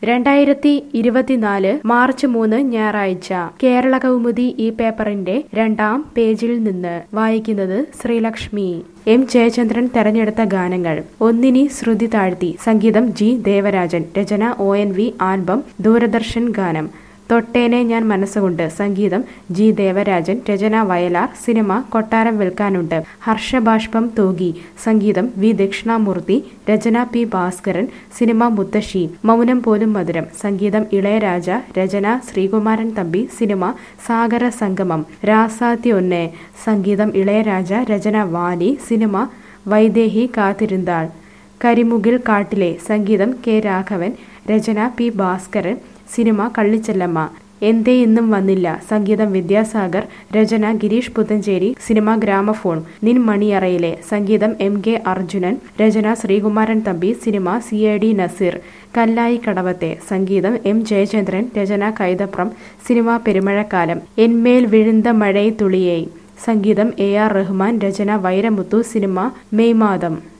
2024 March 3 ഞായറാഴ്ച കേരള കൗമുദി ഈ പേപ്പറിന്റെ 2-ാം പേജിൽ നിന്ന് വായിക്കുന്നത് ശ്രീലക്ഷ്മി. എം ജയചന്ദ്രൻ തെരഞ്ഞെടുത്ത ഗാനങ്ങൾ. ഒന്നിനി ശ്രുതി താഴ്ത്തി. സംഗീതം ജി ദേവരാജൻ. രചന ONV. ആൽബം ദൂരദർശൻ ഗാനം. തൊട്ടേനെ ഞാൻ മനസ്സുകൊണ്ട്. സംഗീതം ജി ദേവരാജൻ. രചന വയലാർ. സിനിമ കൊട്ടാരം വിൽക്കാനുണ്ട്. ഹർഷബാഷ്പം തൂകി. സംഗീതം വി ദക്ഷിണാമൂർത്തി. രചന പി ഭാസ്കരൻ. സിനിമ മുത്തശ്ശി. മൗനം പോലും മധുരം. സംഗീതം ഇളയരാജ. രചന ശ്രീകുമാരൻ തമ്പി. സിനിമ സാഗര സംഗമം. രാസാത്തി ഒന്നേ. സംഗീതം ഇളയരാജ. രചന വാലി. സിനിമ വൈദേഹി കാത്തിരുന്നാൾ. കരിമുകിൽ കാട്ടിലെ. സംഗീതം കെ രാഘവൻ. രചന പി ഭാസ്കരൻ. സിനിമ കള്ളിച്ചെല്ലമ്മ. എന്തേ ഇന്നും വന്നില്ല. സംഗീതം വിദ്യാസാഗർ. രചന ഗിരീഷ് പുത്തഞ്ചേരി. Cinema gramophone. നിൻ മണിയറയിലെ. സംഗീതം MK അർജുനൻ. രചന ശ്രീകുമാരൻ തമ്പി. Cinema CID Nazir. കല്ലായി കടവത്തെ. സംഗീതം M ജയചന്ദ്രൻ. രചന കൈതപ്രം. സിനിമ പെരുമഴക്കാലം. എന്മേൽ വിഴുந்த മഴை തുളിയേ. സംഗീതം AR റഹ്മാൻ. രചന വൈരമുത്തു. Cinema May മാതം.